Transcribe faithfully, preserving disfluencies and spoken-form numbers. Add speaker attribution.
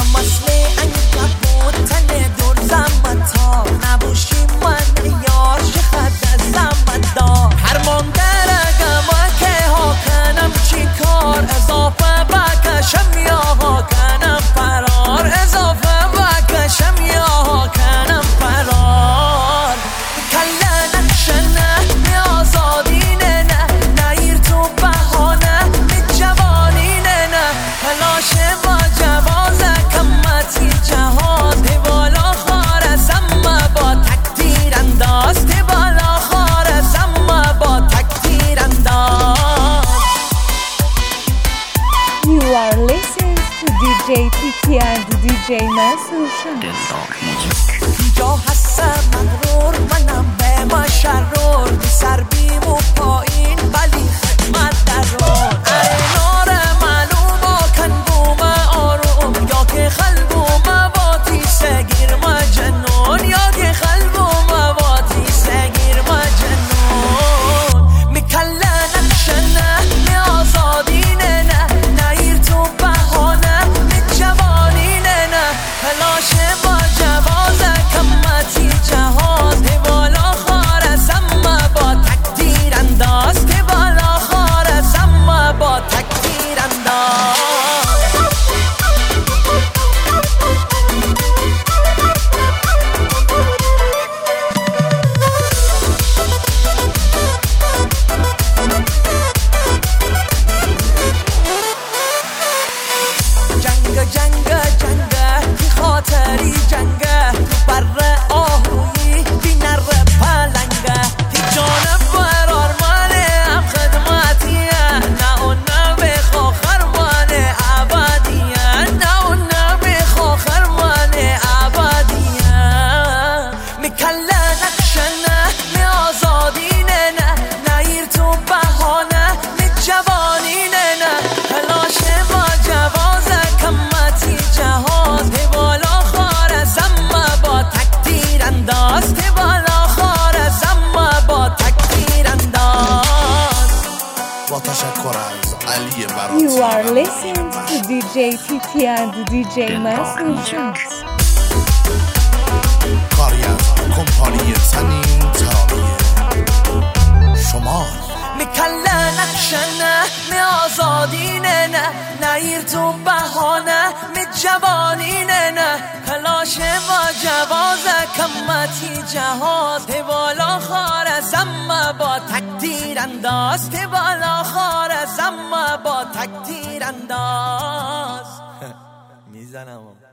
Speaker 1: و مثل عنکبوت تن دور زمتا نبوشی من یار چقدر زحمت دار هرمان درگم که ها کنم چی کار اضافه بکشم یا ها کنم فرار اضافه بکشم یا ها کنم فرار کله نکشنه می آزادینه نه نیر تو بهانه می جوانینه نه پلاشه با جوازه کمتی جهاز دی بالا خارزم با تکتیر انداز دی بالا خارزم با تکتیر انداز.
Speaker 2: You are listening to دی جی تی تی and دی جی Mansur Shams.
Speaker 1: اینجا هستم مغرور منم به ما شرور بی سر بیم و پایین ولی خدمت درون ارنار معلوم و کنبوم آروم یا که خلبوم با تیسه گیر مجنون یا که خلبوم با تیسه گیر مجنون میکله نکشنه می آزادینه نه نیر تو بهانه می جوانینه نه پلاشه با جوازه کمتی جهاز دی بالا خارزم با تکتیر انداز دی بالا خارزم با تکتیر انداز. جنگ جنگ جنگ بی خاطری جنگ تو بر آهویی بی نر پلنگه تی جانب آرمانه هم خدمتیه نه اون نبی خوخرمانه عبادیه نه اون نبی خوخرمانه عبادیه میکله نکشنه می آزادینه نه نیر تو بهانه می جوانینه نه پلاشه با جوازه کمتی جهاز دی بالا خارزم با تکتیر انداز دی بالا خارزم با تکتیر انداز.
Speaker 3: با تشکر از علی براتی.
Speaker 2: You are listening to دی جی تی تی and دی جی Mansur Shams.
Speaker 3: کاری از کمپانی تنین ترانه شمال
Speaker 1: میکله نکشنه می آزادینه نه نیر تو بهانه می جوانینه نه پلاشه با جوازه کمتی جهاز دی بالا خارزم با تکتیر انداز دی بالا خارزم با تکتیر انداز. میزنم